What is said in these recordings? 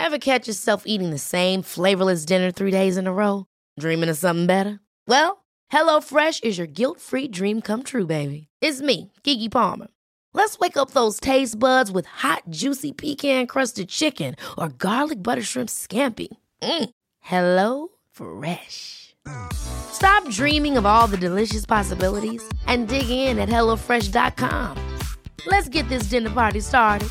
Ever catch yourself eating the same flavorless dinner 3 days in a row? Dreaming of something better? Well, HelloFresh is your guilt-free dream come true, baby. It's me, Keke Palmer. Let's wake up those taste buds with hot, juicy pecan-crusted chicken or garlic butter shrimp scampi. Hello Fresh. Stop dreaming of all the delicious possibilities and dig in at HelloFresh.com. Let's get this dinner party started.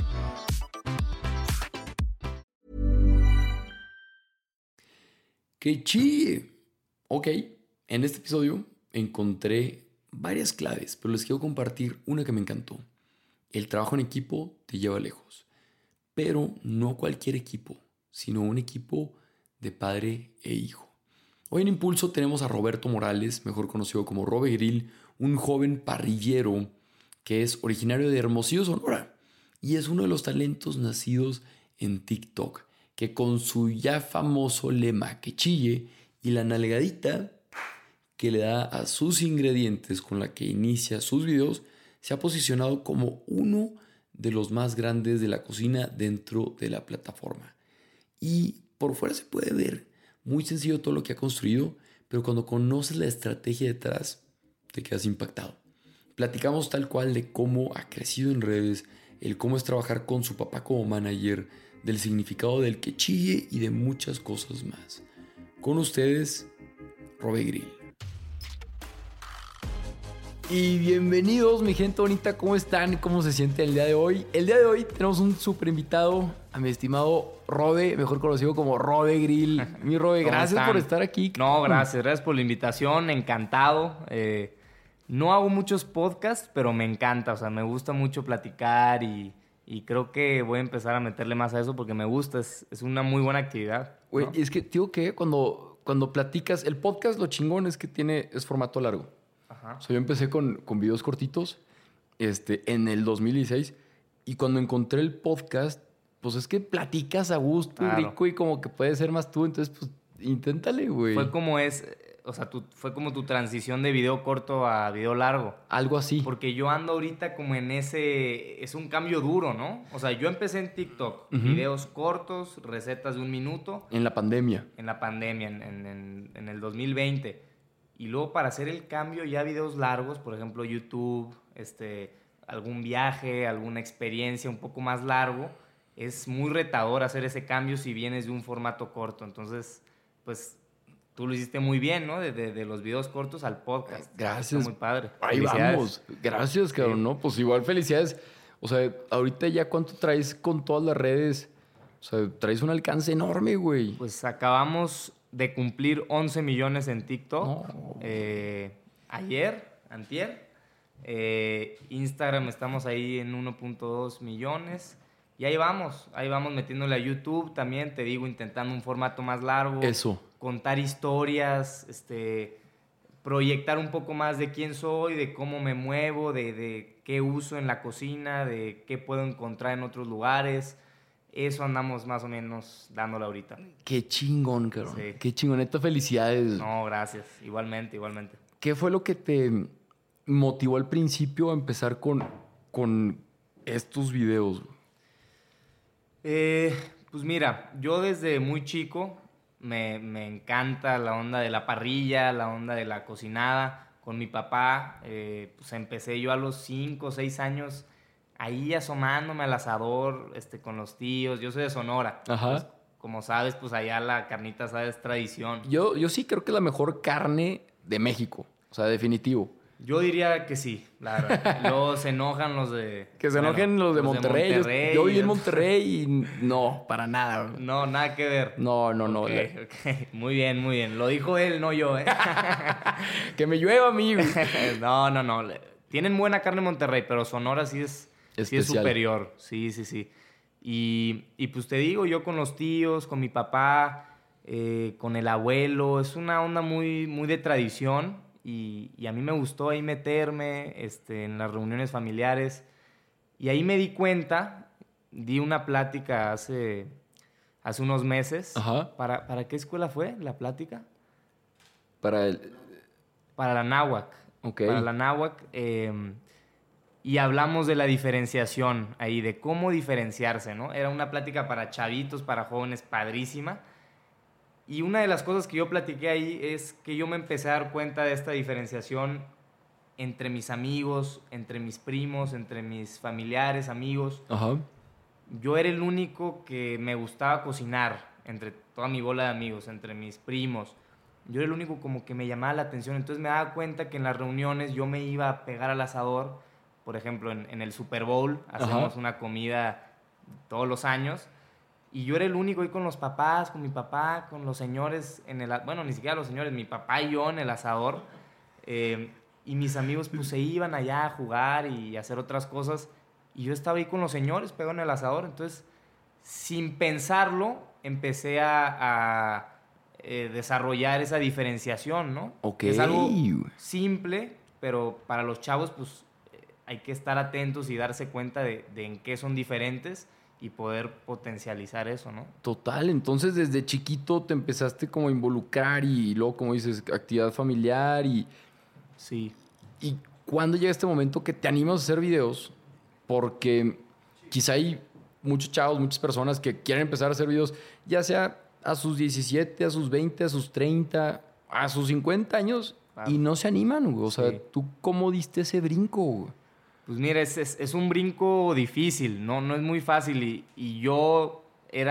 ¡Qué chille! Ok, en este episodio encontré varias claves, pero les quiero compartir una que me encantó. El trabajo en equipo te lleva lejos, pero no cualquier equipo, sino un equipo de padre e hijo. Hoy en Impulso tenemos a Roberto Morales, mejor conocido como Robe Grill, un joven parrillero que es originario de Hermosillo, Sonora, y es uno de los talentos nacidos en TikTok, que con su ya famoso lema que chille y la nalgadita que le da a sus ingredientes con la que inicia sus videos, se ha posicionado como uno de los más grandes de la cocina dentro de la plataforma. Y por fuera se puede ver muy sencillo todo lo que ha construido, pero cuando conoces la estrategia detrás, te quedas impactado. Platicamos tal cual de cómo ha crecido en redes, el cómo es trabajar con su papá como manager, del significado del que chille y de muchas cosas más. Con ustedes, Robe Grill. Y bienvenidos, mi gente bonita, ¿cómo están? ¿Cómo se siente el día de hoy? El día de hoy tenemos un súper invitado a mi estimado Robe, mejor conocido como Robe Grill. Mi Robe, gracias por estar aquí. No, gracias por la invitación, encantado. No hago muchos podcasts, pero me encanta, o sea, me gusta mucho platicar y creo que voy a empezar a meterle más a eso porque me gusta, es una muy buena actividad. Güey, ¿no? es que, tío, que cuando platicas, el podcast lo chingón es que es formato largo. Ajá. O sea, yo empecé con videos cortitos en el 2016 y cuando encontré el podcast, pues es que platicas a gusto, Claro. rico y como que puedes ser más tú, entonces pues inténtale, güey. Fue como tu transición de video corto a video largo. Algo así. Porque yo ando ahorita como en es un cambio duro, ¿no? O sea, yo empecé en TikTok, videos cortos, recetas de 1 minuto. En la pandemia. En la pandemia, en el 2020. Y luego para hacer el cambio ya videos largos, por ejemplo YouTube, algún viaje, alguna experiencia un poco más largo, es muy retador hacer ese cambio si vienes de un formato corto. Entonces, pues tú lo hiciste muy bien, ¿no? De los videos cortos al podcast. Gracias. Está muy padre. Ahí vamos. Gracias, cabrón, Sí. ¿no? Pues igual felicidades. O sea, ahorita ya cuánto traes con todas las redes. O sea, traes un alcance enorme, güey. Pues acabamos de cumplir 11 millones en TikTok. No. Antier. Instagram estamos ahí en 1.2 millones. Y ahí vamos metiéndole a YouTube también, te digo, intentando un formato más largo. Eso. Contar historias, proyectar un poco más de quién soy, de cómo me muevo, de qué uso en la cocina, de qué puedo encontrar en otros lugares. Eso andamos más o menos dándole ahorita. Qué chingón, cabrón. Sí. Qué chingón. Neta, felicidades. No, gracias. Igualmente. ¿Qué fue lo que te motivó al principio a empezar con estos videos? Pues mira, yo desde muy chico me encanta la onda de la parrilla, la onda de la cocinada. Con mi papá, pues empecé yo a los 5 o 6 años ahí asomándome al asador con los tíos. Yo soy de Sonora. Ajá. Pues, como sabes, pues allá la carnita asada es tradición. Yo sí creo que es la mejor carne de México. O sea, definitivo. Yo diría que sí, la verdad. Luego se enojan los de... Que se enojen los de Monterrey. Yo viví en Monterrey y no, para nada. No, nada que ver. No. Ok. Muy bien. Lo dijo él, no yo, ¿eh? Que me llueva a mí, güey. No. Tienen buena carne en Monterrey, pero Sonora sí es superior. Sí. Y pues te digo, yo con los tíos, con mi papá, con el abuelo, es una onda muy, muy de tradición. Y a mí me gustó ahí meterme en las reuniones familiares. Y ahí me di cuenta, di una plática hace unos meses. Ajá. ¿Para qué escuela fue la plática? Para Para la Náhuac. Ok. Para la Náhuac. y hablamos de la diferenciación ahí, de cómo diferenciarse, ¿no? Era una plática para chavitos, para jóvenes, padrísima. Y una de las cosas que yo platiqué ahí es que yo me empecé a dar cuenta de esta diferenciación entre mis amigos, entre mis primos, entre mis familiares, amigos. Ajá. Yo era el único que me gustaba cocinar entre toda mi bola de amigos, entre mis primos. Yo era el único como que me llamaba la atención. Entonces me daba cuenta que en las reuniones yo me iba a pegar al asador. Por ejemplo, en el Super Bowl hacemos una comida todos los años. Y yo era el único ahí con los papás, con mi papá, con los señores en el... Bueno, ni siquiera los señores, mi papá y yo en el asador. Y mis amigos pues se iban allá a jugar y hacer otras cosas. Y yo estaba ahí con los señores pegado en el asador. Entonces, sin pensarlo, empecé a desarrollar esa diferenciación, ¿no? Ok. Es algo simple, pero para los chavos pues hay que estar atentos y darse cuenta de en qué son diferentes y poder potencializar eso, ¿no? Total, entonces desde chiquito te empezaste como a involucrar y luego, como dices, actividad familiar y... Sí. ¿Y cuándo llega este momento que te animas a hacer videos? Porque quizá hay muchos chavos, muchas personas que quieren empezar a hacer videos, ya sea a sus 17, a sus 20, a sus 30, a sus 50 años, y no se animan, güey. O sea, ¿tú cómo diste ese brinco, güey? Pues mira, es un brinco difícil, no es muy fácil. Y yo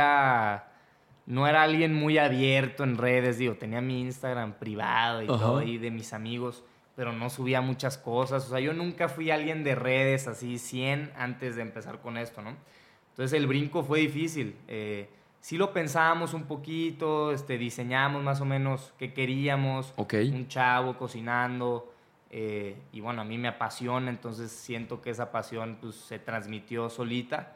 no era alguien muy abierto en redes, digo, tenía mi Instagram privado y todo ahí de mis amigos, pero no subía muchas cosas. O sea, yo nunca fui alguien de redes así 100 antes de empezar con esto, ¿no? Entonces el brinco fue difícil. Sí lo pensábamos un poquito, diseñamos más o menos qué queríamos. Un chavo cocinando. Y bueno, a mí me apasiona, entonces siento que esa pasión pues, se transmitió solita.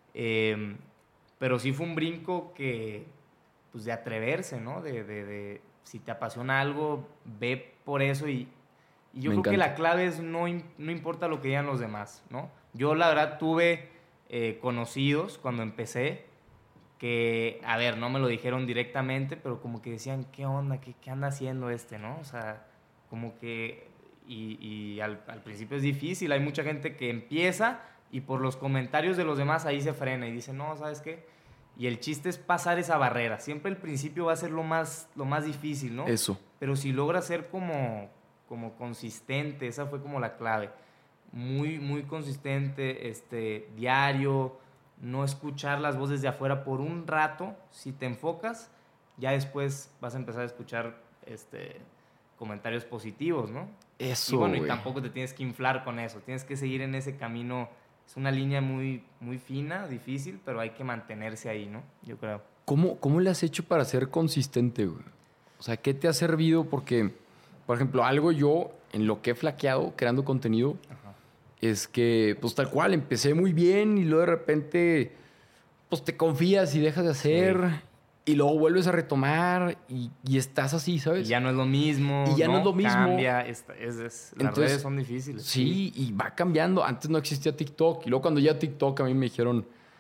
Pero sí fue un brinco pues, de atreverse, ¿no? De si te apasiona algo, ve por eso. Y yo creo que la clave es no importa lo que digan los demás, ¿no? Yo la verdad tuve conocidos cuando empecé que, a ver, no me lo dijeron directamente, pero como que decían, ¿qué onda? ¿Qué anda haciendo ¿no? O sea, como que... Y al principio es difícil, hay mucha gente que empieza y por los comentarios de los demás ahí se frena y dice, no, ¿sabes qué? Y el chiste es pasar esa barrera. Siempre el principio va a ser lo más difícil, ¿no? Eso. Pero si logras ser como consistente, esa fue como la clave. Muy, muy consistente, diario, no escuchar las voces de afuera por un rato. Si te enfocas, ya después vas a empezar a escuchar comentarios positivos, ¿no? Eso, y bueno, y tampoco te tienes que inflar con eso. Tienes que seguir en ese camino. Es una línea muy, muy fina, difícil, pero hay que mantenerse ahí, ¿no? Yo creo. ¿Cómo le has hecho para ser consistente, güey? O sea, ¿qué te ha servido? Porque, por ejemplo, algo yo, en lo que he flaqueado creando contenido, es que, pues tal cual, empecé muy bien y luego de repente, pues te confías y dejas de hacer... Sí. Y luego vuelves a retomar y estás así, ¿sabes? Y ya no es lo mismo. Y ya no es lo mismo. Cambia. Las redes son difíciles. Sí, y va cambiando. Antes no existía TikTok. Y luego cuando ya TikTok a mí me dijeron,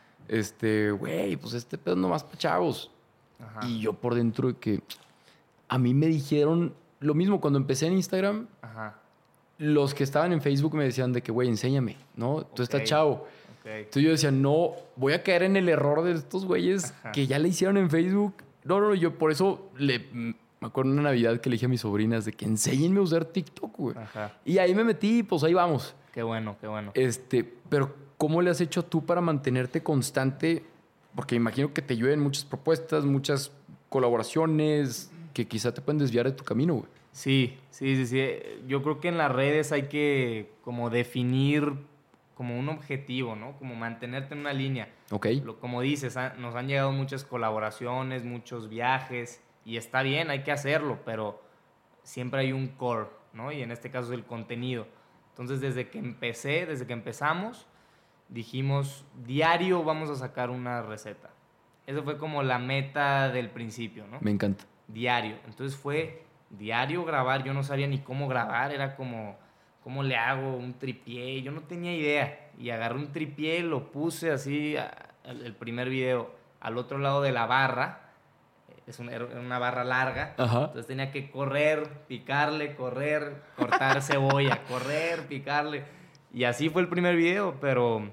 güey, pues este pedo nomás para chavos. Ajá. Y yo por dentro de que a mí me dijeron lo mismo cuando empecé en Instagram. Ajá. Los que estaban en Facebook me decían de que, güey, enséñame, ¿no? Tú estás chavo. Entonces yo decía, no, voy a caer en el error de estos güeyes que ya le hicieron en Facebook. No, yo por eso me acuerdo una Navidad que le dije a mis sobrinas de que enséñenme a usar TikTok, güey. Y ahí me metí, pues ahí vamos. Qué bueno, qué bueno. Pero ¿cómo le has hecho tú para mantenerte constante? Porque imagino que te llueven muchas propuestas, muchas colaboraciones que quizá te pueden desviar de tu camino, güey. Sí. Yo creo que en las redes hay que como definir como un objetivo, ¿no? Como mantenerte en una línea. Como dices, nos han llegado muchas colaboraciones, muchos viajes, y está bien, hay que hacerlo, pero siempre hay un core, ¿no? Y en este caso es el contenido. Entonces, desde que empezamos, dijimos, diario vamos a sacar una receta. Eso fue como la meta del principio, ¿no? Me encanta. Diario. Entonces fue diario grabar, yo no sabía ni cómo grabar, era como... ¿Cómo le hago un tripié? Yo no tenía idea. Y agarré un tripié, lo puse así, el primer video, al otro lado de la barra. Era una barra larga. Ajá. Entonces tenía que correr, picarle, correr, cortar cebolla, correr, picarle. Y así fue el primer video, pero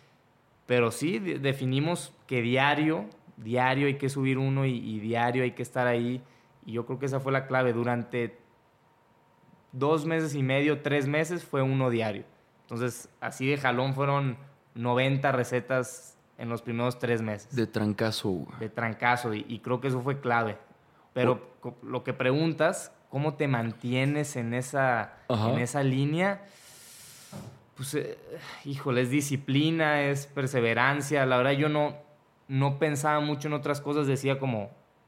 sí, definimos que diario hay que subir uno y diario hay que estar ahí. Y yo creo que esa fue la clave. Durante 2 meses y medio, 3 meses fue uno diario. Entonces, así de jalón fueron 90 recetas en los primeros 3 meses. De trancazo. De trancazo. Y creo que eso fue clave. Pero lo que preguntas, ¿cómo te mantienes en esa línea? Pues, híjole, es disciplina, es perseverancia. La verdad, yo no pensaba mucho en otras cosas. Decía como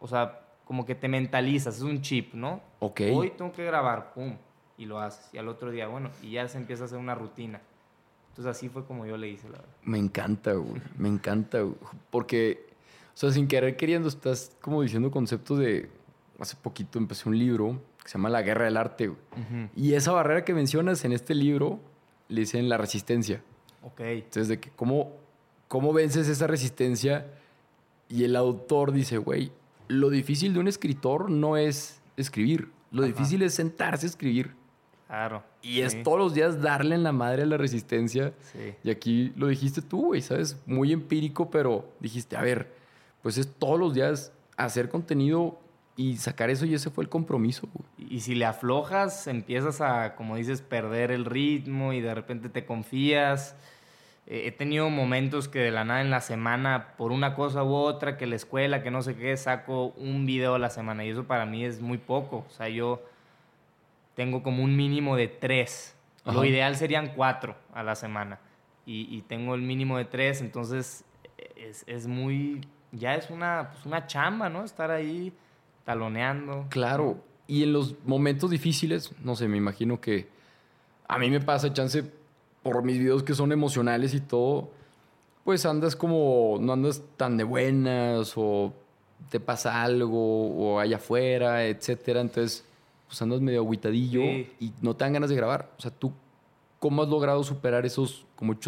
que te mentalizas. Es un chip, ¿no? Ok. Hoy tengo que grabar, pum, y lo haces. Y al otro día, bueno, y ya se empieza a hacer una rutina. Entonces, así fue como yo le hice, la verdad. Me encanta, güey. Me encanta, güey. Porque, o sea, sin querer queriendo, estás como diciendo conceptos de... Hace poquito empecé un libro que se llama La Guerra del Arte, güey. Uh-huh. Y esa barrera que mencionas en este libro le dicen la resistencia. Ok. Entonces, de que cómo vences esa resistencia. Y el autor dice, güey, lo difícil de un escritor no es escribir. Lo difícil es sentarse a escribir. Claro. Y es todos los días darle en la madre a la resistencia. Sí. Y aquí lo dijiste tú, güey, ¿sabes? Muy empírico, pero dijiste, a ver, pues es todos los días hacer contenido y sacar eso, y ese fue el compromiso, güey. Y si le aflojas, empiezas a, como dices, perder el ritmo y de repente te confías. He tenido momentos que de la nada en la semana, por una cosa u otra, que la escuela, que no sé qué, saco un video a la semana. Y eso para mí es muy poco. O sea, yo tengo como un mínimo de 3. Ajá. Lo ideal serían 4 a la semana. Y tengo el mínimo de 3, entonces es muy... Ya es una chamba, ¿no? Estar ahí taloneando. Claro. Y en los momentos difíciles, no sé, me imagino que a mí me pasa chance por mis videos que son emocionales y todo, pues andas como, no andas tan de buenas o te pasa algo o allá afuera, etcétera. Entonces, pues andas medio agüitadillo y no te dan ganas de grabar. O sea, ¿tú cómo has logrado superar esos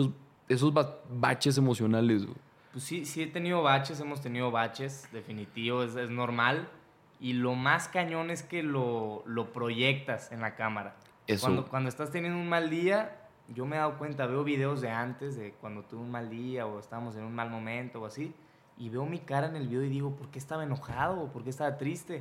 baches emocionales, güey? Pues sí he tenido baches, hemos tenido baches, definitivo, es normal. Y lo más cañón es que lo proyectas en la cámara. Eso. Cuando estás teniendo un mal día, yo me he dado cuenta, veo videos de antes, de cuando tuve un mal día o estábamos en un mal momento o así, y veo mi cara en el video y digo, ¿por qué estaba enojado? ¿Por qué estaba triste?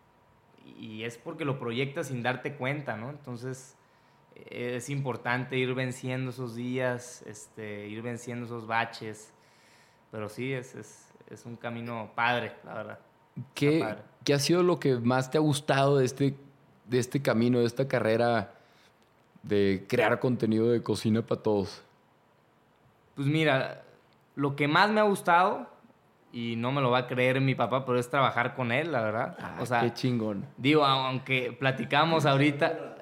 Y es porque lo proyectas sin darte cuenta, ¿no? Entonces, es importante ir venciendo esos días, ir venciendo esos baches. Pero sí, es un camino padre, la verdad. ¿Qué ha sido lo que más te ha gustado de este camino, de esta carrera de crear contenido de cocina para todos? Pues mira, lo que más me ha gustado, y no me lo va a creer mi papá, pero es trabajar con él, la verdad. O sea, qué chingón. Digo, aunque platicamos ahorita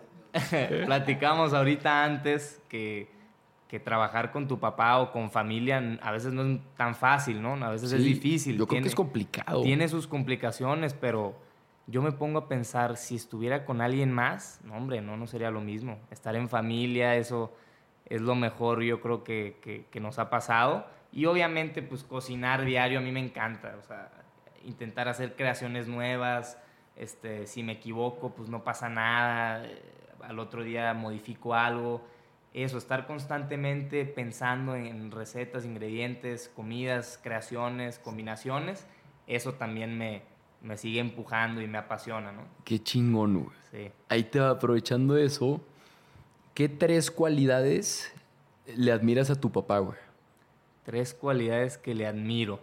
antes que trabajar con tu papá o con familia a veces no es tan fácil, ¿no? A veces es difícil. Yo creo que es complicado. Tiene sus complicaciones, pero yo me pongo a pensar, si estuviera con alguien más, no, hombre, no sería lo mismo. Estar en familia, eso es lo mejor, yo creo que nos ha pasado. Y obviamente, pues, cocinar diario a mí me encanta. O sea, intentar hacer creaciones nuevas. Si me equivoco, pues no pasa nada. Al otro día modifico algo. Eso, estar constantemente pensando en recetas, ingredientes, comidas, creaciones, combinaciones, eso también me sigue empujando y me apasiona, ¿no? Qué chingón, güey. Sí. Ahí te va, aprovechando eso, ¿qué 3 cualidades le admiras a tu papá, güey? 3 cualidades que le admiro.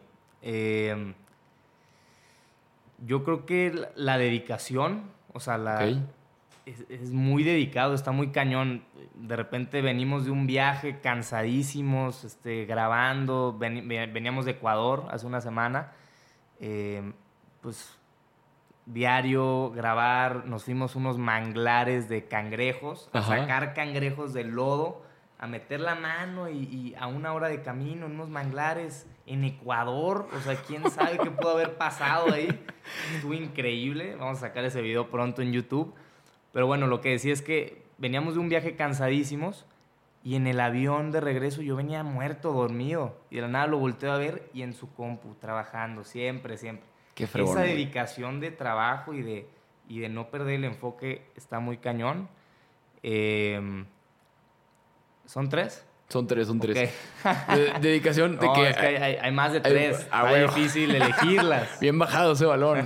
Yo creo que la dedicación, o sea, Okay. Es muy dedicado, está muy cañón. De repente venimos de un viaje cansadísimos, grabando. Veníamos de Ecuador hace una semana. Pues diario grabar. Nos fuimos unos manglares de cangrejos, a sacar cangrejos del lodo, a meter la mano y a 1 hora de camino en unos manglares en Ecuador. O sea, quién sabe qué pudo haber pasado ahí. Estuvo increíble. Vamos a sacar ese video pronto en YouTube. Pero bueno, lo que decía es que veníamos de un viaje cansadísimos y en el avión de regreso yo venía muerto, dormido. Y de la nada lo volteo a ver y en su compu, trabajando, siempre. Qué fregón, Esa güey. dedicación de trabajo y de no perder el enfoque está muy cañón. ¿Son 3? Son 3. Okay. Dedicación de no, que... es que hay más de 3. Está difícil elegirlas. Bien bajado ese balón.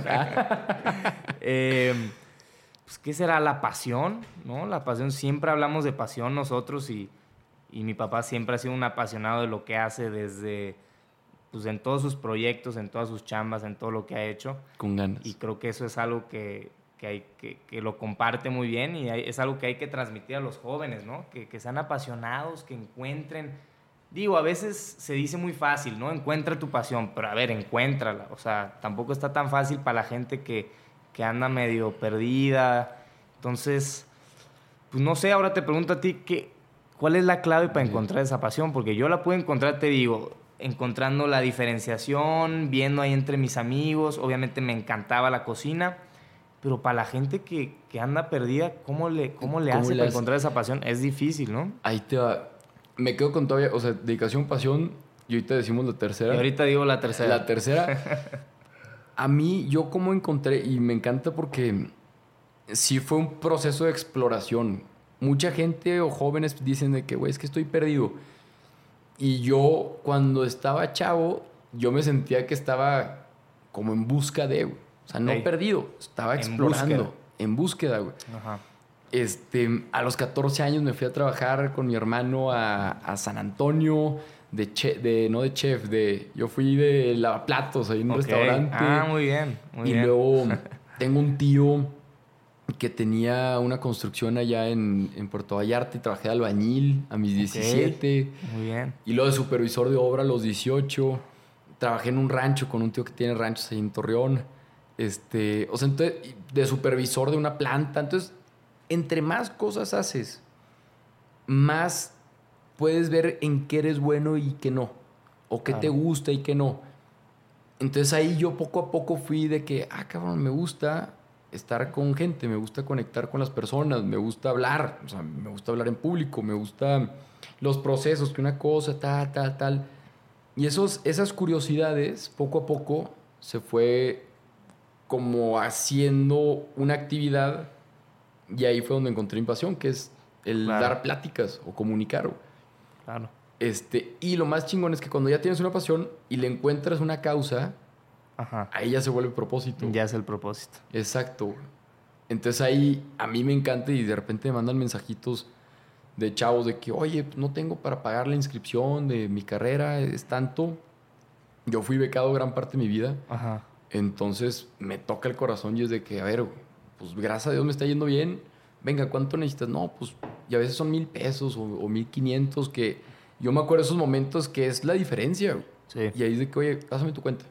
Pues, ¿qué será? La pasión, ¿no? La pasión. Siempre hablamos de pasión nosotros y mi papá siempre ha sido un apasionado de lo que hace desde... Pues en todos sus proyectos, en todas sus chambas, en todo lo que ha hecho. Con ganas. Y creo que eso es algo que lo comparte muy bien y es algo que hay que transmitir a los jóvenes, ¿no? Que sean apasionados, que encuentren... Digo, a veces se dice muy fácil, ¿no? Encuentra tu pasión, pero a ver, encuéntrala. O sea, tampoco está tan fácil para la gente que anda medio perdida. Entonces, pues no sé, ahora te pregunto a ti, ¿cuál es la clave para encontrar esa pasión? Porque yo la pude encontrar, te digo... encontrando la diferenciación, viendo ahí entre mis amigos. Obviamente me encantaba la cocina, pero para la gente que anda perdida, ¿cómo le hace para encontrar esa pasión? Es difícil, ¿no? Ahí te va. Me quedo con todavía, o sea, dedicación, pasión, y ahorita decimos la tercera. Y ahorita digo la tercera. La tercera. A mí, yo como encontré, y me encanta porque sí fue un proceso de exploración. Mucha gente o jóvenes dicen de que, güey, es que estoy perdido. Y yo, cuando estaba chavo, yo me sentía que estaba como en busca de, güey. O sea, no perdido, estaba explorando. En búsqueda, güey. Ajá. A los 14 años me fui a trabajar con mi hermano a San Antonio, yo fui de lavaplatos ahí en un restaurante. Ah, muy bien. Y luego tengo un tío que tenía una construcción allá en Puerto Vallarta y trabajé de albañil a mis 17. Muy bien. Y luego de supervisor de obra a los 18. Trabajé en un rancho con un tío que tiene ranchos ahí en Torreón. O sea, entonces, de supervisor de una planta. Entonces, entre más cosas haces, más puedes ver en qué eres bueno y qué no. O qué te gusta y qué no. Entonces ahí yo poco a poco fui de que, cabrón, me gusta estar con gente, me gusta conectar con las personas, me gusta hablar, o sea, me gusta hablar en público, me gustan los procesos, que una cosa, tal. Y esas curiosidades, poco a poco, se fue como haciendo una actividad y ahí fue donde encontré mi pasión, que es el dar pláticas o comunicar. Claro. Y lo más chingón es que cuando ya tienes una pasión y le encuentras una causa, ahí ya se vuelve propósito. Ya es el propósito. Exacto. Entonces ahí a mí me encanta y de repente me mandan mensajitos de chavos de que, oye, no tengo para pagar la inscripción de mi carrera, es tanto. Yo fui becado gran parte de mi vida. Ajá. Entonces me toca el corazón y es de que, a ver, pues gracias a Dios me está yendo bien. Venga, ¿cuánto necesitas? No, pues, y a veces son 1,000 pesos o 1,500 que yo me acuerdo de esos momentos que es la diferencia. Sí. Y ahí es de que, oye, pásame tu cuenta.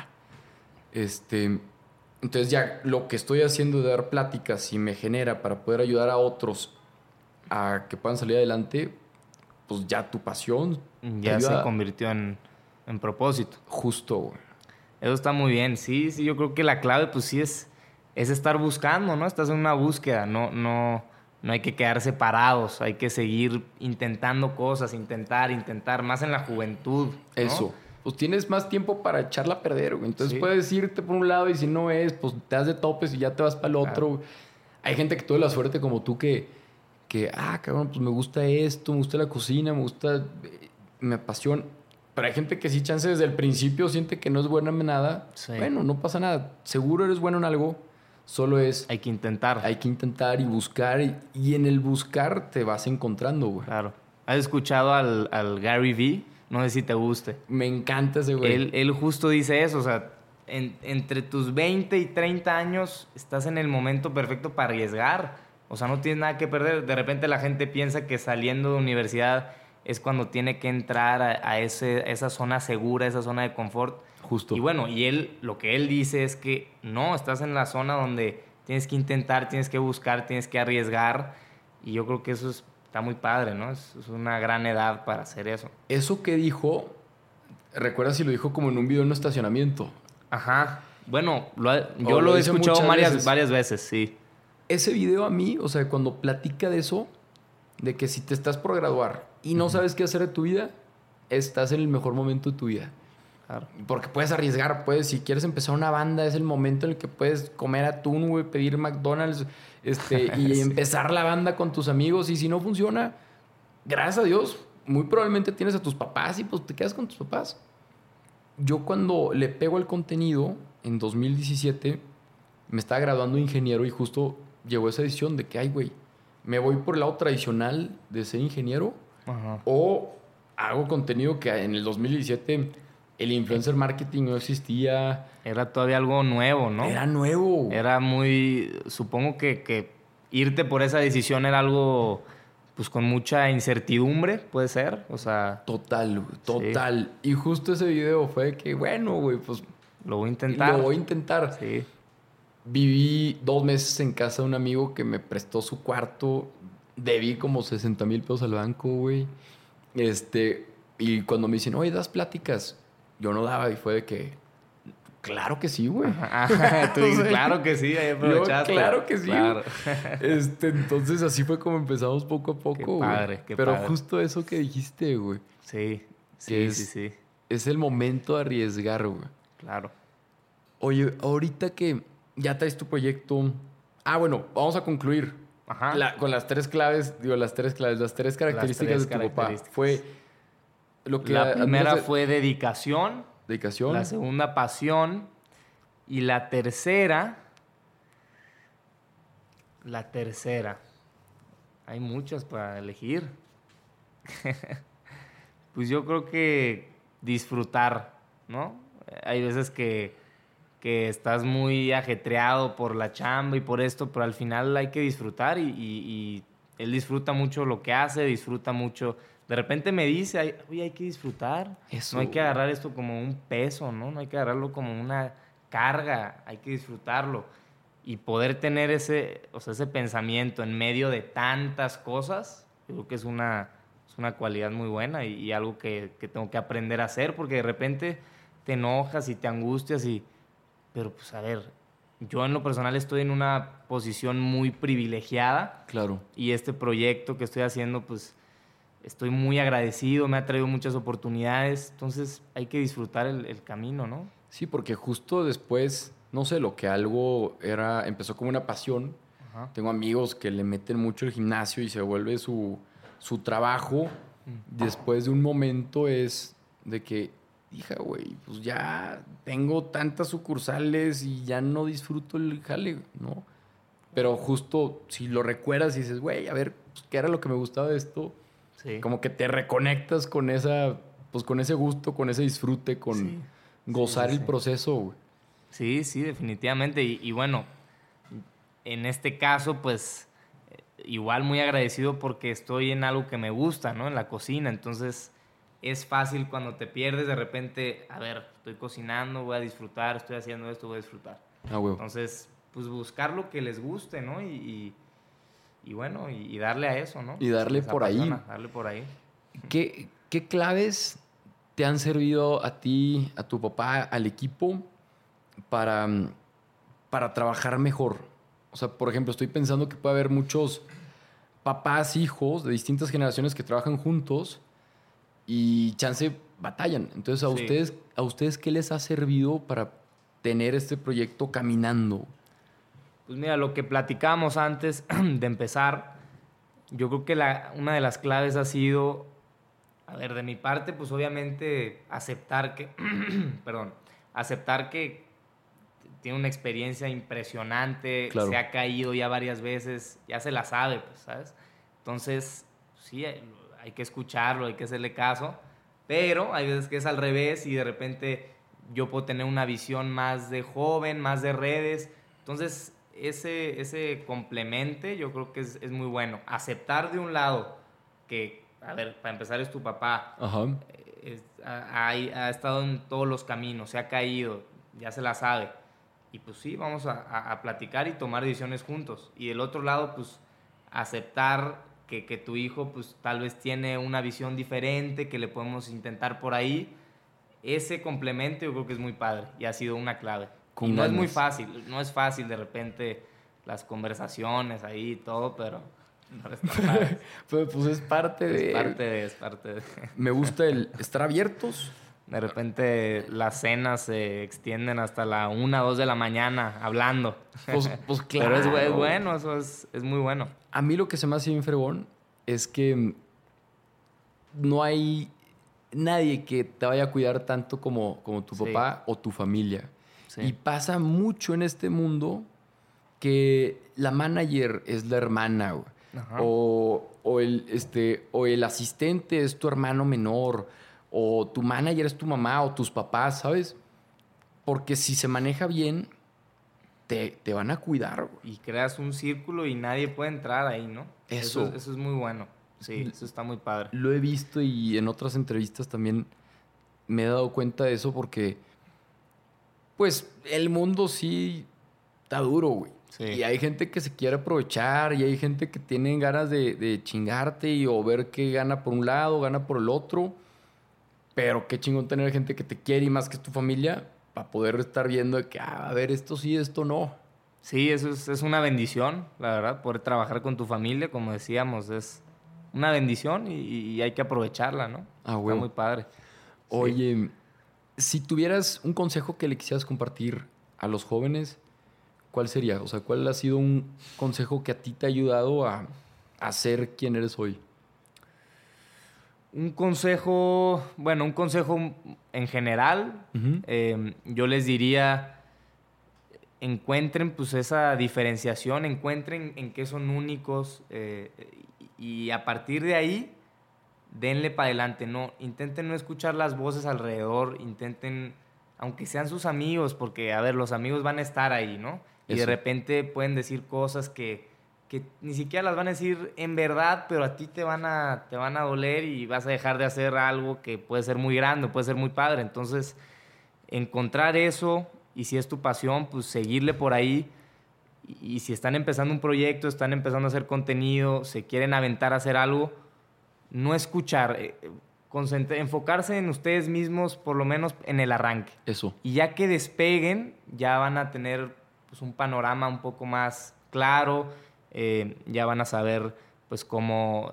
Entonces ya lo que estoy haciendo de dar pláticas y me genera para poder ayudar a otros a que puedan salir adelante, pues ya tu pasión ya se convirtió en propósito. Justo, güey. Eso está muy bien. Sí, yo creo que la clave pues sí es estar buscando, ¿no? Estás en una búsqueda, no hay que quedarse parados, hay que seguir intentando cosas, intentar, más en la juventud, ¿no? Eso. Pues tienes más tiempo para echarla a perder, güey. Entonces puedes irte por un lado y si no es, pues te das de topes y ya te vas para el otro. Claro. Hay gente que tuvo la suerte como tú que cabrón, pues me gusta esto, me gusta la cocina, me apasiona. Pero hay gente que sí, chance desde el principio siente que no es buena en nada. Sí. Bueno, no pasa nada. Seguro eres bueno en algo, solo es... Hay que intentar. Hay que intentar y buscar. Y en el buscar te vas encontrando, güey. Claro. ¿Has escuchado al Gary Vee? No sé si te guste. Me encanta ese güey. Él justo dice eso, o sea, entre tus 20 y 30 años estás en el momento perfecto para arriesgar. O sea, no tienes nada que perder. De repente la gente piensa que saliendo de universidad es cuando tiene que entrar a esa zona segura, esa zona de confort. Justo. Y bueno, lo que él dice es que no, estás en la zona donde tienes que intentar, tienes que buscar, tienes que arriesgar. Y yo creo que eso está muy padre, ¿no? Es una gran edad para hacer eso. Eso que dijo, recuerda si lo dijo como en un video en un estacionamiento. Ajá. Bueno, yo lo he escuchado varias veces, sí. Ese video a mí, o sea, cuando platica de eso, de que si te estás por graduar y no sabes qué hacer de tu vida, estás en el mejor momento de tu vida. Claro. Porque puedes arriesgar, si quieres empezar una banda, es el momento en el que puedes comer atún, güey, pedir McDonald's, y empezar la banda con tus amigos. Y si no funciona, gracias a Dios, muy probablemente tienes a tus papás y pues te quedas con tus papás. Yo cuando le pego al contenido, en 2017, me estaba graduando de ingeniero y justo llegó esa decisión de que, ay, güey, me voy por el lado tradicional de ser ingeniero. Ajá. O hago contenido que en el 2017 el influencer marketing no existía. Era todavía algo nuevo, ¿no? Era nuevo. Era muy... Supongo que irte por esa decisión era algo... Pues con mucha incertidumbre, puede ser, o sea... Total. Sí. Y justo ese video fue que, bueno, güey, pues... Lo voy a intentar. Sí. Viví 2 meses en casa de un amigo que me prestó su cuarto. Debí como 60,000 pesos al banco, güey. Y cuando me dicen, oye, ¿das pláticas? Yo no daba y fue de que... Claro que sí, güey. Tú dices, claro que sí, ahí aprovechaste. Claro que sí. Claro. Entonces así fue como empezamos poco a poco, güey. Pero justo eso que dijiste, güey. Sí. Es el momento de arriesgar, güey. Claro. Oye, ahorita que ya traes tu proyecto... bueno, vamos a concluir. Ajá. Con las 3 claves, las 3 características de tu papá. Fue lo que... La primera fue dedicación. Dedicación. La segunda, pasión. Y la tercera... Hay muchas para elegir. Pues yo creo que disfrutar, ¿no? Hay veces que estás muy ajetreado por la chamba y por esto, pero al final hay que disfrutar y él disfruta mucho lo que hace, disfruta mucho... De repente me dice, oye, hay que disfrutar. Eso. No hay que agarrar esto como un peso, ¿no? No hay que agarrarlo como una carga. Hay que disfrutarlo. Y poder tener ese pensamiento en medio de tantas cosas, yo creo que es una cualidad muy buena y algo que tengo que aprender a hacer, porque de repente te enojas y te angustias pero pues a ver, yo en lo personal estoy en una posición muy privilegiada. Claro. Y este proyecto que estoy haciendo, pues... Estoy muy agradecido, me ha traído muchas oportunidades, entonces hay que disfrutar el camino, ¿no? Sí, porque justo después, no sé, lo que algo empezó como una pasión. Ajá. Tengo amigos que le meten mucho el gimnasio y se vuelve su trabajo. Después de un momento es de que, hija, güey, pues ya tengo tantas sucursales y ya no disfruto el jale, ¿no? Pero justo si lo recuerdas y dices, güey, a ver, pues, ¿qué era lo que me gustaba de esto? Sí. Como que te reconectas con con ese gusto, con ese disfrute, con gozar el proceso, güey. Sí, definitivamente. Y bueno, en este caso, pues, igual muy agradecido porque estoy en algo que me gusta, ¿no? En la cocina. Entonces, es fácil cuando te pierdes de repente, a ver, estoy cocinando, voy a disfrutar, estoy haciendo esto, voy a disfrutar. Güey. Entonces, pues buscar lo que les guste, ¿no? Y bueno, y darle a eso, ¿no? Y darle por ahí. Darle por ahí. ¿Qué claves te han servido a ti, a tu papá, al equipo para trabajar mejor? O sea, por ejemplo, estoy pensando que puede haber muchos papás, hijos de distintas generaciones que trabajan juntos y chance batallan. Entonces, ¿a ustedes qué les ha servido para tener este proyecto caminando? Pues mira, lo que platicábamos antes de empezar, yo creo que una de las claves ha sido, a ver, de mi parte, pues obviamente aceptar que, aceptar que tiene una experiencia impresionante, claro. Se ha caído ya varias veces, ya se la sabe, pues, ¿sabes? Entonces, sí, hay que escucharlo, hay que hacerle caso, pero hay veces que es al revés y de repente yo puedo tener una visión más de joven, más de redes, entonces... Ese complemente yo creo que es muy bueno. Aceptar de un lado que, a ver, para empezar es tu papá. Ajá. Ha estado en todos los caminos, se ha caído, ya se la sabe. Y pues sí, vamos a platicar y tomar decisiones juntos. Y del otro lado, pues aceptar que tu hijo pues tal vez tiene una visión diferente, que le podemos intentar por ahí. Ese complemento yo creo que es muy padre y ha sido una clave. Y no es muy fácil, no es fácil de repente las conversaciones ahí y todo, pero no es tan padre. Pues es parte de... Es parte de... Me gusta el estar abiertos. De repente las cenas se extienden hasta la 1, 2 de la mañana hablando. Pues claro. Pero es bueno, eso es muy bueno. A mí lo que se me hace bien fregón es que no hay nadie que te vaya a cuidar tanto como tu Sí. papá o tu familia. Sí. Y pasa mucho en este mundo que la manager es la hermana, güey. Ajá. O el asistente es tu hermano menor, o tu manager es tu mamá o tus papás, ¿sabes? Porque si se maneja bien, te van a cuidar, güey. Y creas un círculo y nadie puede entrar ahí, ¿no? Eso. Eso es muy bueno. Sí, eso está muy padre. Lo he visto y en otras entrevistas también me he dado cuenta de eso porque, pues, el mundo sí está duro, güey. Sí. Y hay gente que se quiere aprovechar y hay gente que tiene ganas de chingarte y o ver que gana por un lado, gana por el otro. Pero qué chingón tener gente que te quiere y más que tu familia para poder estar viendo de que, a ver, esto sí, esto no. Sí, eso es una bendición, la verdad, poder trabajar con tu familia, como decíamos, es una bendición y hay que aprovecharla, ¿no? Ah, Está huevo. muy padre. Sí. Oye, si tuvieras un consejo que le quisieras compartir a los jóvenes, ¿cuál sería? O sea, ¿cuál ha sido un consejo que a ti te ha ayudado a ser quien eres hoy? Un consejo en general, Ujú. yo les diría, encuentren pues esa diferenciación, encuentren en qué son únicos y a partir de ahí, denle para adelante. No, intenten no escuchar las voces alrededor, intenten, aunque sean sus amigos, porque, a ver, los amigos van a estar ahí, ¿no? Y de Eso. repente pueden decir cosas que ni siquiera las van a decir en verdad, pero a ti te van a doler y vas a dejar de hacer algo que puede ser muy grande, puede ser muy padre. Entonces, encontrar eso y si es tu pasión, pues seguirle por ahí. Y si están empezando un proyecto, están empezando a hacer contenido, se quieren aventar a hacer algo, no escuchar, enfocarse en ustedes mismos, por lo menos en el arranque. Eso. Y ya que despeguen, ya van a tener pues, un panorama un poco más claro, ya van a saber pues cómo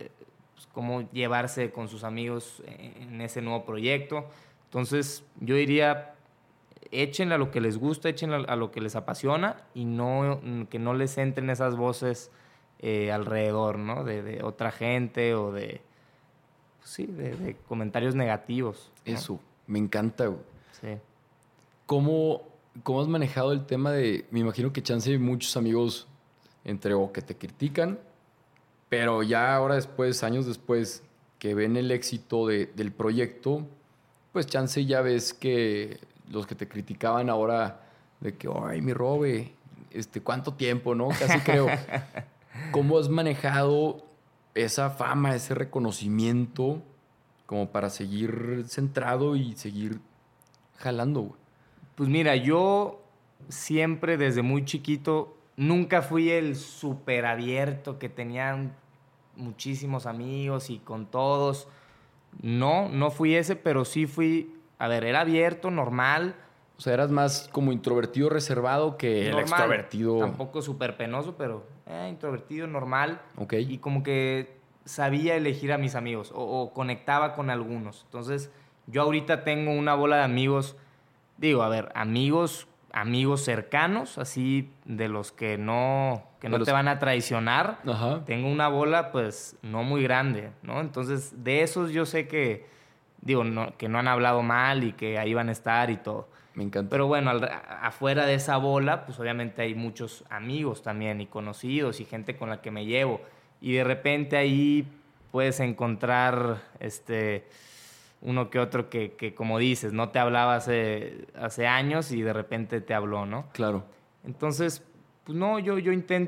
llevarse con sus amigos en ese nuevo proyecto. Entonces, yo diría, échenle a lo que les gusta, échenle a lo que les apasiona y que no les entren esas voces alrededor, ¿no? De otra gente o de comentarios negativos, ¿no? Eso. Me encanta, güey. Sí. ¿Cómo has manejado el tema de... Me imagino que chance hay muchos amigos o que te critican, pero ya ahora después, años después, que ven el éxito del proyecto, pues chance ya ves que los que te criticaban ahora de que, ay, mi Robe, ¿cuánto tiempo, no? Casi creo. ¿Cómo has manejado esa fama, ese reconocimiento como para seguir centrado y seguir jalando, güey? Pues mira, yo siempre desde muy chiquito nunca fui el súper abierto que tenía muchísimos amigos y con todos. No fui ese, pero sí fui, a ver, era abierto, normal. O sea, eras más como introvertido, reservado que el Normal. extrovertido. Tampoco súper penoso, pero introvertido, normal. Ok. Y como que sabía elegir a mis amigos o conectaba con algunos. Entonces, yo ahorita tengo una bola de amigos, digo, a ver, amigos cercanos, así de los que no te van a traicionar. Ajá. Tengo una bola, pues, no muy grande, ¿no? Entonces, de esos yo sé que, digo, que no han hablado mal y que ahí van a estar y todo. Me encanta. Pero bueno, afuera de esa bola, pues obviamente hay muchos amigos también y conocidos y gente con la que me llevo. Y de repente ahí puedes encontrar uno que otro que como dices, no te hablaba hace años y de repente te habló, ¿no? Claro. Entonces, pues no, yo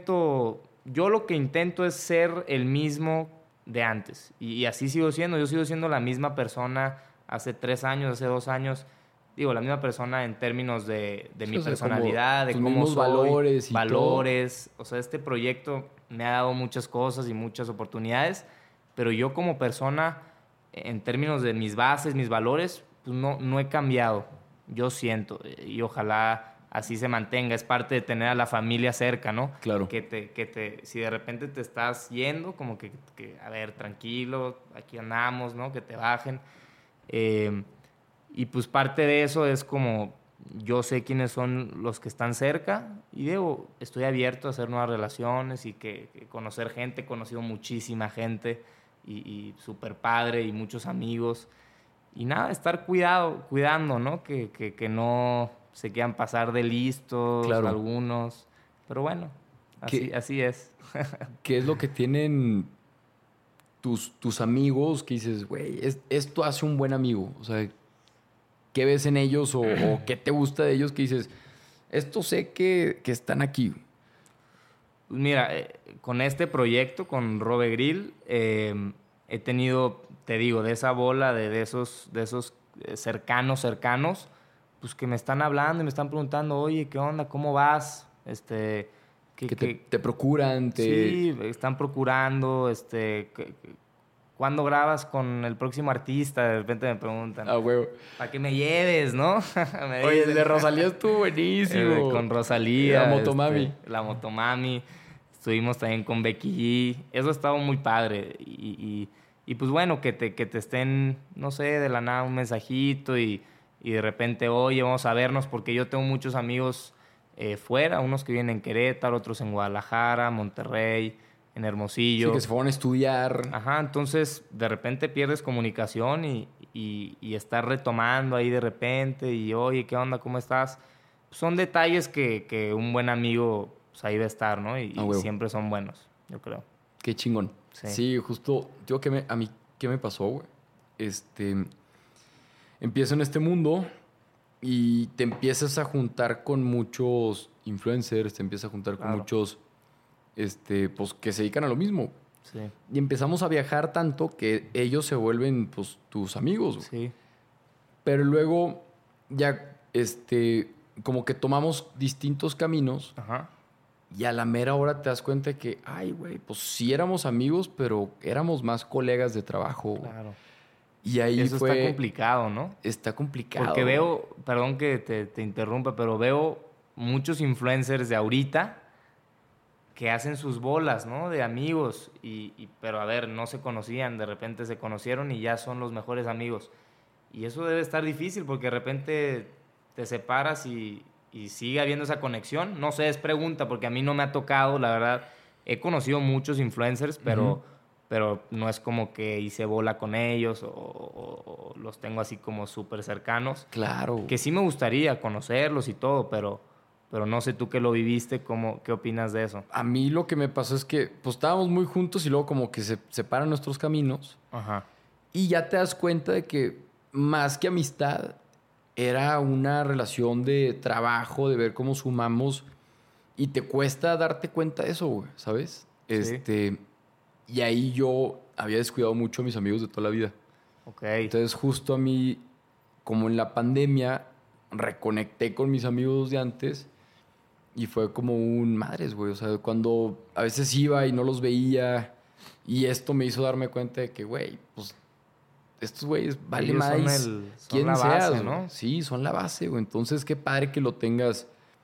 lo que intento es ser el mismo de antes. Y así sigo siendo. Yo sigo siendo la misma persona hace 3 años, hace 2 años. Digo, la misma persona en términos de Sí, mi o sea, personalidad, de tus cómo mismos soy, valores y valores. O sea, este proyecto me ha dado muchas cosas y muchas oportunidades, pero yo como persona, en términos de mis bases, mis valores, pues no he cambiado. Yo siento, y ojalá así se mantenga. Es parte de tener a la familia cerca, ¿no? Claro. Si de repente te estás yendo, como que a ver, tranquilo, aquí andamos, ¿no? Que te bajen. Y pues parte de eso es como yo sé quiénes son los que están cerca y digo, estoy abierto a hacer nuevas relaciones y que conocer gente, he conocido muchísima gente y súper padre y muchos amigos. Y nada, estar cuidando, ¿no? Que no se quieran pasar de listos algunos. Pero bueno, así es. ¿Qué es lo que tienen tus amigos que dices, güey, esto hace un buen amigo? O sea, ¿qué ves en ellos o qué te gusta de ellos que dices, esto sé que están aquí? Pues mira, con este proyecto, con Robe Grill, he tenido, te digo, de esa bola, de esos cercanos, pues que me están hablando y me están preguntando, oye, ¿qué onda? ¿Cómo vas? Que te procuran. Sí, están procurando, ¿cuándo grabas con el próximo artista? De repente me preguntan. Ah, huevo. Para que me lleves, ¿no? Oye, el de Rosalía estuvo buenísimo. Con Rosalía. La Motomami. La Motomami. Estuvimos también con Becky G. Eso ha estado muy padre. Y pues bueno, que te estén, no sé, de la nada un mensajito y de repente, oye, vamos a vernos, porque yo tengo muchos amigos fuera, unos que vienen en Querétaro, otros en Guadalajara, Monterrey, en Hermosillo. Sí, que se fueron a estudiar. Ajá, entonces de repente pierdes comunicación y estás retomando ahí de repente y, oye, ¿qué onda? ¿Cómo estás? Son detalles que un buen amigo pues, ahí va a estar, ¿no? Y siempre son buenos, yo creo. Qué chingón. Sí, justo, digo, a mí, ¿qué me pasó, güey? Empiezo en este mundo y te empiezas a juntar con muchos influencers, te empiezas a juntar con muchos, pues, que se dedican a lo mismo. Sí. Y empezamos a viajar tanto que ellos se vuelven, pues, tus amigos, güey. Sí. Pero luego ya, como que tomamos distintos caminos. Ajá. Y a la mera hora te das cuenta que, ay, güey, pues sí éramos amigos, pero éramos más colegas de trabajo. Claro. Y ahí eso está complicado, ¿no? Está complicado. Porque veo, perdón que te interrumpa, pero veo muchos influencers de ahorita que hacen sus bolas, ¿no? De amigos. Pero a ver, no se conocían, de repente se conocieron y ya son los mejores amigos. Y eso debe estar difícil porque de repente te separas y sigue habiendo esa conexión. No sé, es pregunta porque a mí no me ha tocado, la verdad. He conocido muchos influencers, pero no es como que hice bola con ellos o los tengo así como súper cercanos. Claro. Que sí me gustaría conocerlos y todo, pero no sé tú que lo viviste, ¿qué opinas de eso? A mí lo que me pasó es que pues estábamos muy juntos y luego como que se separan nuestros caminos. Ajá. Y ya te das cuenta de que más que amistad era una relación de trabajo, de ver cómo sumamos. Y te cuesta darte cuenta de eso, güey, ¿sabes? Sí. Y ahí yo había descuidado mucho a mis amigos de toda la vida. Ok. Entonces justo a mí, como en la pandemia, reconecté con mis amigos de antes y fue como un madres, güey. O sea, cuando a veces iba y no los veía y esto me hizo darme cuenta de que, güey, pues estos güeyes vale más quién la seas, base, ¿no? Sí, son la base, güey. Entonces qué padre que lo tengas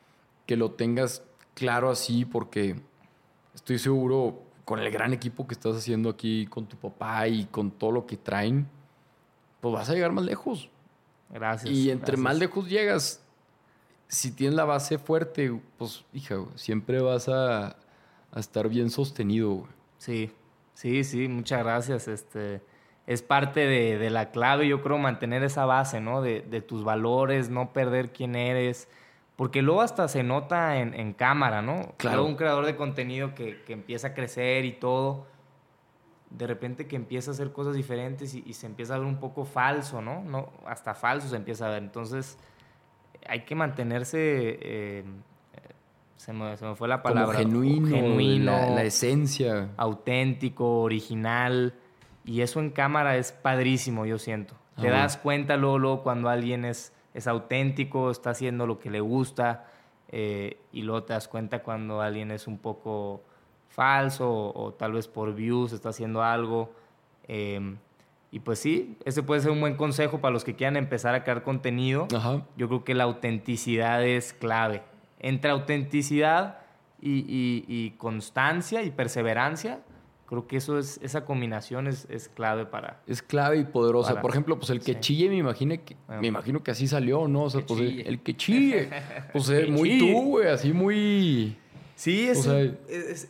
claro así, porque estoy seguro con el gran equipo que estás haciendo aquí con tu papá y con todo lo que traen, pues vas a llegar más lejos. Gracias. Y entre más lejos llegas, si tienes la base fuerte, pues, hija, güey, siempre vas a estar bien sostenido, güey. Sí, muchas gracias. Es parte de la clave, yo creo, mantener esa base, ¿no? De tus valores, no perder quién eres. Porque luego hasta se nota en cámara, ¿no? Claro. Luego un creador de contenido que empieza a crecer y todo, de repente que empieza a hacer cosas diferentes y se empieza a ver un poco falso, ¿no? Hasta falso se empieza a ver. Entonces, hay que mantenerse... se me fue la palabra. Como genuino. La esencia. Auténtico, original. Y eso en cámara es padrísimo, yo siento. Te das cuenta luego cuando alguien es auténtico, está haciendo lo que le gusta, y luego te das cuenta cuando alguien es un poco falso o tal vez por views está haciendo algo. Y pues sí, ese puede ser un buen consejo para los que quieran empezar a crear contenido. Ajá. Yo creo que la autenticidad es clave. Entre autenticidad y constancia y perseverancia, creo que esa combinación es clave para... Es clave y poderosa. Por ejemplo, pues el que chille, me imagino que así salió, ¿no? O sea, pues el que chille. Pues muy tú, güey, así muy... Sí,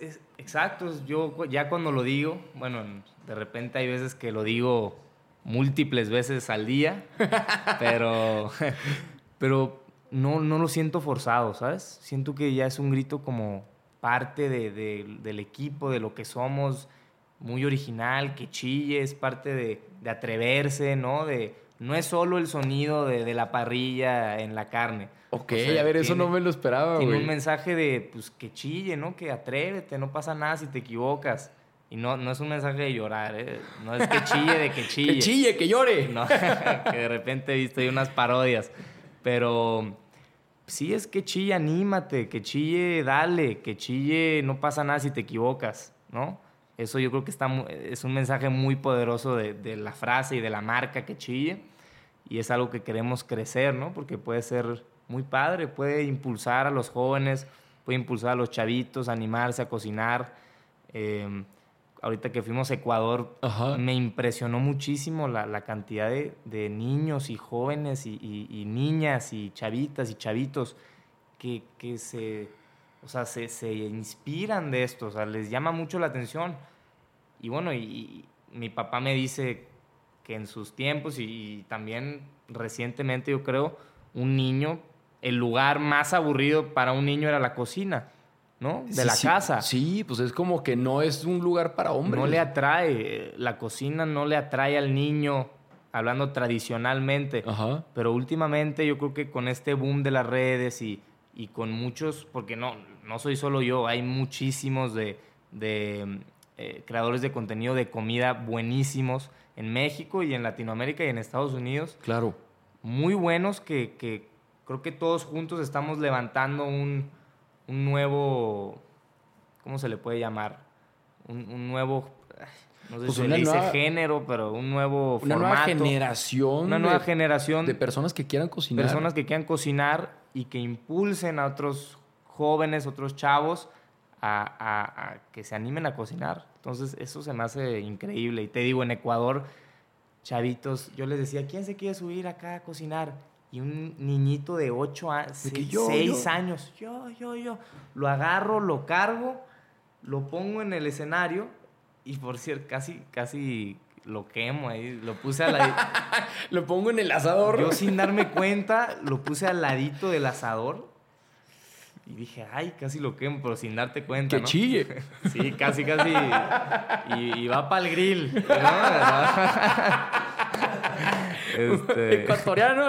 Exacto, yo ya cuando lo digo, bueno, de repente hay veces que lo digo múltiples veces al día, pero no lo siento forzado, ¿sabes? Siento que ya es un grito como parte del equipo, de lo que somos, muy original, que chille, es parte de atreverse, ¿no? No es solo el sonido de la parrilla en la carne. Ok, o sea, a ver, eso no me lo esperaba, güey. Tiene un mensaje de, pues, que chille, ¿no? Que atrévete, no pasa nada si te equivocas. Y no es un mensaje de llorar, ¿eh? No es que chille de que chille. ¡Que chille, que llore! No, que de repente he visto ahí unas parodias. Pero sí es que chille, anímate, que chille, dale, que chille, no pasa nada si te equivocas, ¿no? Eso yo creo que es un mensaje muy poderoso de la frase y de la marca que chille. Y es algo que queremos crecer, ¿no? Porque puede ser muy padre, puede impulsar a los jóvenes, puede impulsar a los chavitos a animarse a cocinar. Ahorita que fuimos a Ecuador, Ajá. me impresionó muchísimo la cantidad de niños y jóvenes y niñas y chavitas y chavitos que se inspiran de esto, o sea, les llama mucho la atención. Y bueno, y mi papá me dice que en sus tiempos y también recientemente, yo creo, el lugar más aburrido para un niño era la cocina, ¿no? De la casa. Sí, pues es como que no es un lugar para hombres. No le atrae, la cocina no le atrae al niño, hablando tradicionalmente. Ajá. Pero últimamente yo creo que con este boom de las redes y con muchos, porque no soy solo yo, hay muchísimos de creadores de contenido de comida buenísimos en México y en Latinoamérica y en Estados Unidos. Claro. Muy buenos que creo que todos juntos estamos levantando un nuevo, ¿cómo se le puede llamar? Un nuevo, no sé Pues si se le dice género, pero un nuevo una formato. Una nueva generación de personas que quieran cocinar. Personas que quieran cocinar y que impulsen a otros jóvenes, otros chavos a que se animen a cocinar. Entonces, eso se me hace increíble. Y te digo, en Ecuador, chavitos, yo les decía, ¿quién se quiere subir acá a cocinar? Y un niñito de 8 años, 6 años, yo. Lo agarro, lo cargo, lo pongo en el escenario y, por cierto, casi lo quemo ahí. Lo puse al ladito. Lo pongo en el asador. Yo, sin darme cuenta, lo puse al ladito del asador. Y dije, ay, casi lo quemo, pero sin darte cuenta, ¡Que ¿no? chille! Sí, casi. Y va para el grill, ¿no? Ecuatoriano.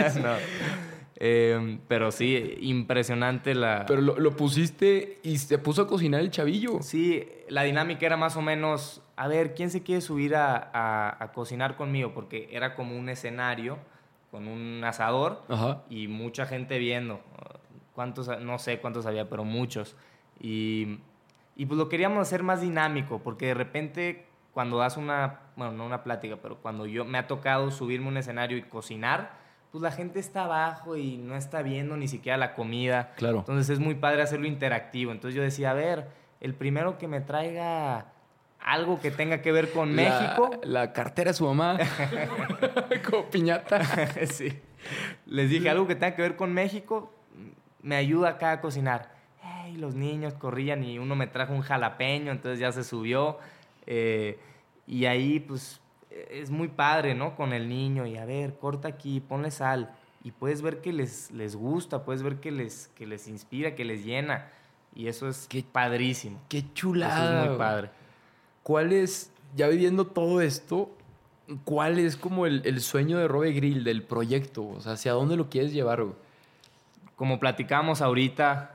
No. Pero sí, impresionante la... Pero lo pusiste y se puso a cocinar el chavillo. Sí, la dinámica era más o menos, a ver, ¿quién se quiere subir a cocinar conmigo? Porque era como un escenario con un asador. Ajá. Y mucha gente viendo. No sé cuántos había, pero muchos. Y pues lo queríamos hacer más dinámico, porque de repente cuando das no una plática, pero cuando me ha tocado subirme a un escenario y cocinar, pues la gente está abajo y no está viendo ni siquiera la comida. Claro. Entonces es muy padre hacerlo interactivo. Entonces yo decía, a ver, el primero que me traiga algo que tenga que ver con México. La cartera de su mamá. Como piñata. Sí. Les dije, algo que tenga que ver con México, me ayuda acá a cocinar. Hey, los niños corrían y uno me trajo un jalapeño, entonces ya se subió. Y ahí, pues, es muy padre, ¿no? Con el niño. Y a ver, corta aquí, ponle sal. Y puedes ver que les gusta, puedes ver que les inspira, que les llena. Y eso es padrísimo. ¡Qué chulada! Eso es muy padre. ¿Cuál es, ya viviendo todo esto, cuál es como el sueño de Robe Grill, del proyecto? O sea, ¿hacia dónde lo quieres llevar, güey? Como platicamos ahorita,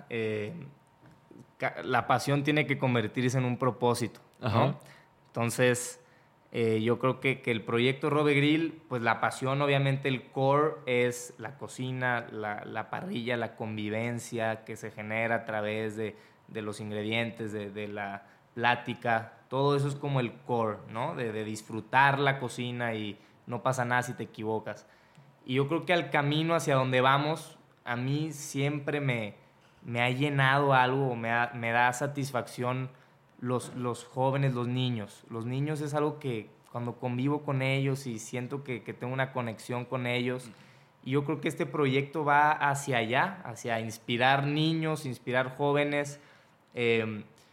la pasión tiene que convertirse en un propósito, ¿no? Ajá. Entonces, yo creo que el proyecto Robe Grill, pues la pasión, obviamente el core es la cocina, la parrilla, la convivencia que se genera a través de los ingredientes, de la plática. Todo eso es como el core, ¿no? De disfrutar la cocina y no pasa nada si te equivocas. Y yo creo que al camino hacia donde vamos, a mí siempre me ha llenado algo, me da satisfacción los jóvenes, los niños. Los niños es algo que cuando convivo con ellos y siento que tengo una conexión con ellos, y yo creo que este proyecto va hacia allá, hacia inspirar niños, inspirar jóvenes,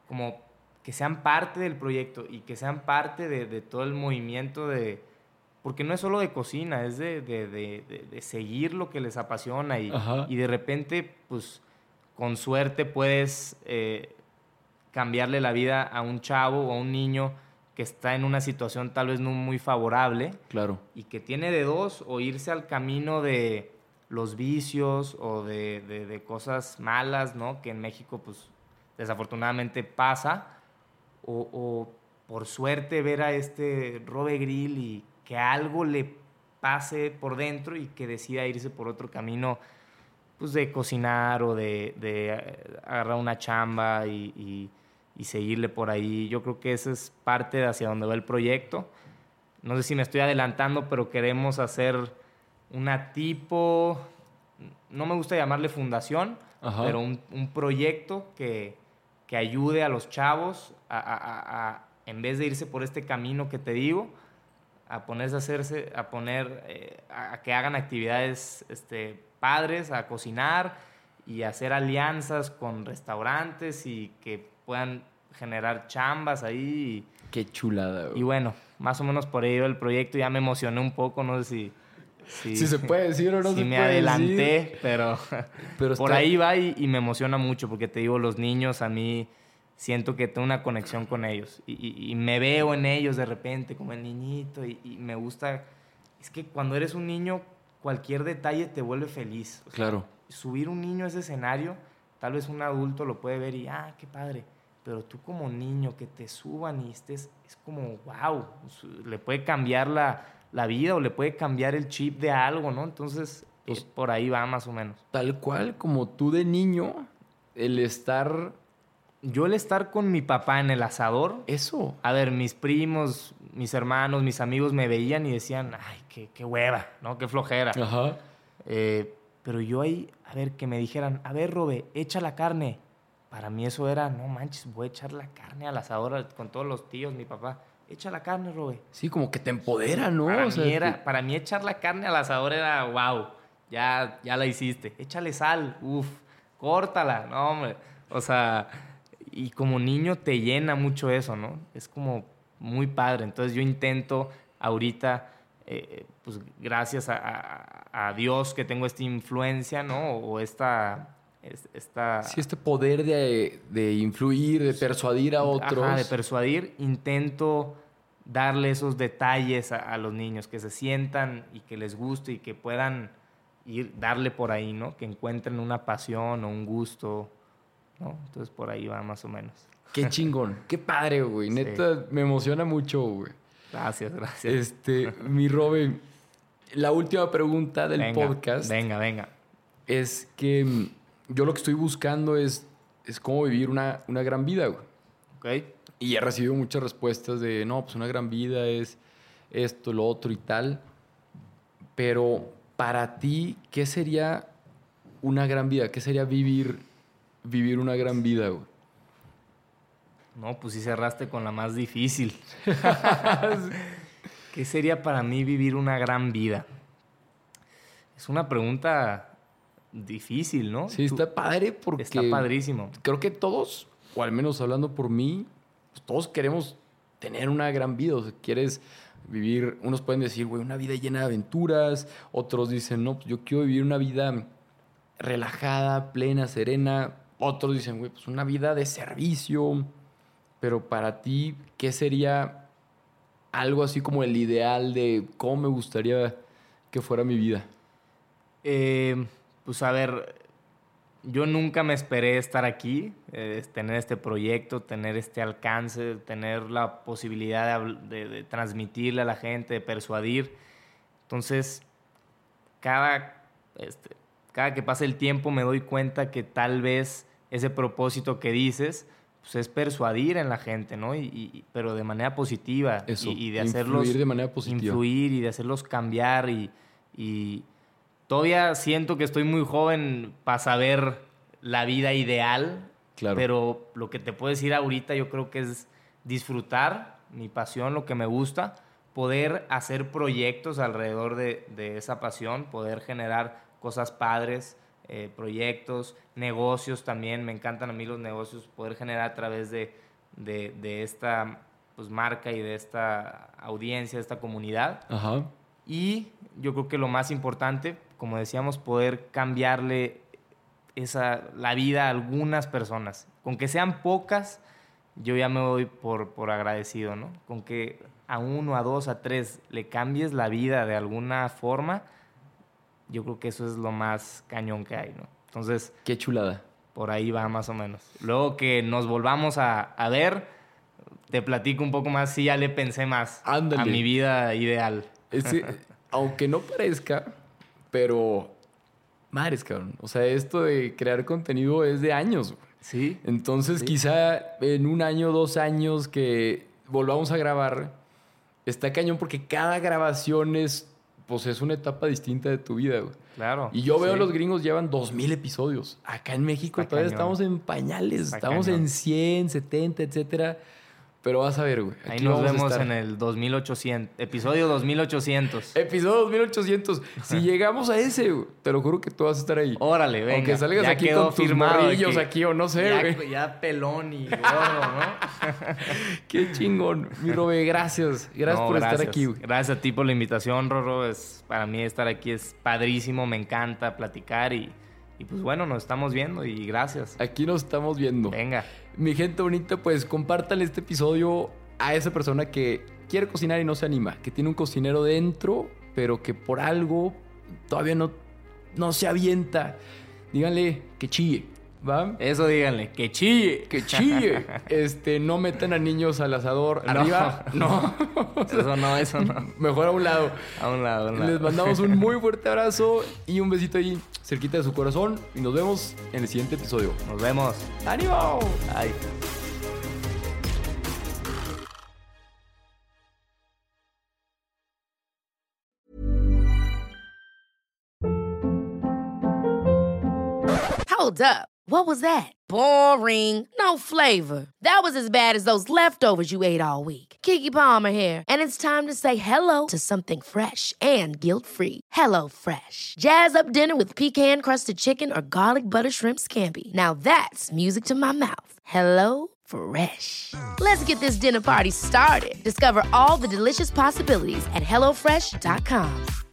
como que sean parte del proyecto y que sean parte de todo el movimiento porque no es solo de cocina, es de seguir lo que les apasiona y de repente, pues, con suerte puedes cambiarle la vida a un chavo o a un niño que está en una situación tal vez no muy favorable. Claro. Y que tiene de dos, o irse al camino de los vicios o de cosas malas, ¿no? Que en México, pues, desafortunadamente pasa. O por suerte ver a este Robe Grill y que algo le pase por dentro y que decida irse por otro camino, pues, de cocinar o de agarrar una chamba y seguirle por ahí. Yo creo que esa es parte de hacia donde va el proyecto. No sé si me estoy adelantando, pero queremos hacer una tipo, no me gusta llamarle fundación, pero un proyecto que ayude a los chavos en vez de irse por este camino que te digo, a ponerse a que hagan actividades padres, a cocinar y hacer alianzas con restaurantes y que puedan generar chambas ahí. Qué chulada, güey. Y bueno, más o menos por ello el proyecto. Ya me emocioné un poco, no sé si se puede decir o no se puede decir. Si me adelanté, pero por ahí va y me emociona mucho porque te digo, los niños a mí siento que tengo una conexión con ellos y me veo en ellos de repente como el niñito y me gusta. Es que cuando eres un niño, cualquier detalle te vuelve feliz. O sea, claro. Subir un niño a ese escenario, tal vez un adulto lo puede ver y, qué padre. Pero tú como niño, que te suban y estés, es como, wow, le puede cambiar la vida o le puede cambiar el chip de algo, ¿no? Entonces, pues, por ahí va más o menos. Tal cual, como tú de niño, Yo el estar con mi papá en el asador. Eso. A ver, mis primos, mis hermanos, mis amigos me veían y decían, ay, qué hueva, ¿no? Qué flojera. Ajá. Pero yo ahí, a ver, que me dijeran, a ver, Robe, echa la carne. Para mí eso era, no manches, voy a echar la carne al asador con todos los tíos, mi papá. Echa la carne, Robe. Sí, como que te empodera, ¿no? Para mí echar la carne al asador era, wow, ya la hiciste. Échale sal, córtala, no, hombre. O sea, y como niño te llena mucho eso, ¿no? Es como muy padre. Entonces yo intento ahorita, pues gracias a Dios que tengo esta influencia, ¿no? O esta... Sí, este poder de influir, de persuadir a otros. Ajá, de persuadir. Intento darle esos detalles a los niños, que se sientan y que les guste y que puedan darle por ahí, ¿no? Que encuentren una pasión o un gusto, ¿no? Entonces por ahí va más o menos. Qué chingón, qué padre, güey. Sí. Neta, me emociona mucho, güey. Gracias. Mi Robe, la última pregunta del podcast. Venga. Es que yo lo que estoy buscando es cómo vivir una gran vida, güey. Ok. Y he recibido muchas respuestas de, no, pues una gran vida es esto, lo otro y tal. Pero para ti, ¿qué sería una gran vida? ¿Qué sería vivir una gran vida, güey? No, pues sí cerraste con la más difícil. ¿Qué sería para mí vivir una gran vida? Es una pregunta difícil, ¿no? Sí, está padre porque... Está padrísimo. Creo que todos, o al menos hablando por mí, pues todos queremos tener una gran vida. O sea, quieres vivir... Unos pueden decir, güey, una vida llena de aventuras. Otros dicen, no, pues yo quiero vivir una vida relajada, plena, serena. Otros dicen, güey, pues una vida de servicio. Pero para ti, ¿qué sería algo así como el ideal de cómo me gustaría que fuera mi vida? Pues a ver, yo nunca me esperé estar aquí, tener este proyecto, tener este alcance, tener la posibilidad de transmitirle a la gente, de persuadir. Entonces, cada que pasa el tiempo me doy cuenta que tal vez ese propósito que dices, pues es persuadir en la gente, ¿no? Pero de manera positiva. Eso, y de hacerlos... Influir de manera positiva. Influir y de hacerlos cambiar y todavía siento que estoy muy joven para saber la vida ideal. Claro. Pero lo que te puedo decir ahorita yo creo que es disfrutar mi pasión, lo que me gusta, poder hacer proyectos alrededor de esa pasión, poder generar cosas padres, proyectos, negocios también. Me encantan a mí los negocios, poder generar a través de esta pues, marca y de esta audiencia, de esta comunidad. Ajá. Y yo creo que lo más importante, como decíamos, poder cambiarle la vida a algunas personas. Con que sean pocas, yo ya me voy por agradecido, ¿no? Con que a 1, a 2, a 3 le cambies la vida de alguna forma, yo creo que eso es lo más cañón que hay, ¿no? Entonces... Qué chulada. Por ahí va más o menos. Luego que nos volvamos a ver, te platico un poco más si ya le pensé más. Ándale. A mi vida ideal. Aunque no parezca, pero... Madres, cabrón. O sea, esto de crear contenido es de años, güey. Sí. Entonces, sí. Quizá en 1 año, 2 años que volvamos a grabar, está cañón porque cada grabación es una etapa distinta de tu vida, güey. Claro. Y yo veo los gringos llevan 2,000 episodios. Acá en México todavía estamos en pañales. Estamos en 100, 70, etcétera. Pero vas a ver, güey. Ahí nos vemos en el 2800. Episodio 2800. Episodio 2800. Si llegamos a ese, güey, te lo juro que tú vas a estar ahí. Órale, venga. Aunque salgas ya aquí con tus morrillos aquí o no sé, güey. Ya pelón y gordo, ¿no? Qué chingón. Mi Robe, gracias. Gracias por estar aquí, güey. Gracias a ti por la invitación, Rorro. Para mí estar aquí es padrísimo. Me encanta platicar y pues bueno, nos estamos viendo y gracias. Aquí nos estamos viendo. Venga. Mi gente bonita, pues compártanle este episodio a esa persona que quiere cocinar y no se anima, que tiene un cocinero dentro, pero que por algo todavía no se avienta. Díganle que chille, ¿va? Eso díganle, que chille. Que chille. No metan a niños al asador. Arriba, no. Eso no. Mejor a un lado. A un lado. Les mandamos un muy fuerte abrazo y un besito ahí cerquita de su corazón. Y nos vemos en el siguiente episodio. Nos vemos. ¡Ánimo! Bye. Hold up. What was that? Boring. No flavor. That was as bad as those leftovers you ate all week. Keke Palmer here, and it's time to say hello to something fresh and guilt-free. Hello Fresh. Jazz up dinner with pecan-crusted chicken or garlic butter shrimp scampi. Now that's music to my mouth. Hello Fresh. Let's get this dinner party started. Discover all the delicious possibilities at HelloFresh.com.